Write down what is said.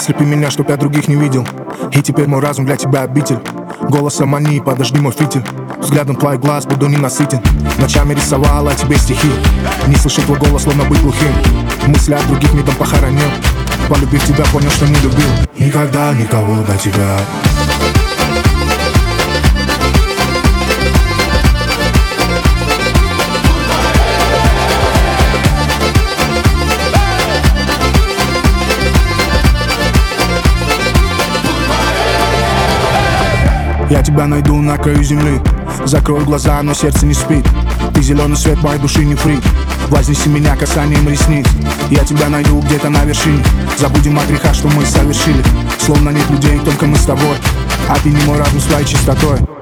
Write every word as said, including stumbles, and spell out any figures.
Ослепи меня, чтоб я других не видел. И теперь мой разум для тебя обитель. Голосом мании, подожди мой фитиль. Взглядом твоих глаз буду ненасытен. Ночами рисовала о тебе стихи. Не слышал твой голос, словно быть глухим. Мысли о других мигом похоронил. Полюбив тебя, понял, что не любил. Никогда никого до тебя. Я тебя найду на краю земли. Закрою глаза, но сердце не спит. Ты зеленый свет моей души, не фрик. Вознеси меня касанием ресниц. Я тебя найду где-то на вершине. Забудем о грехах, что мы совершили. Словно нет людей, только мы с тобой. А ты не мой разум своей чистотой.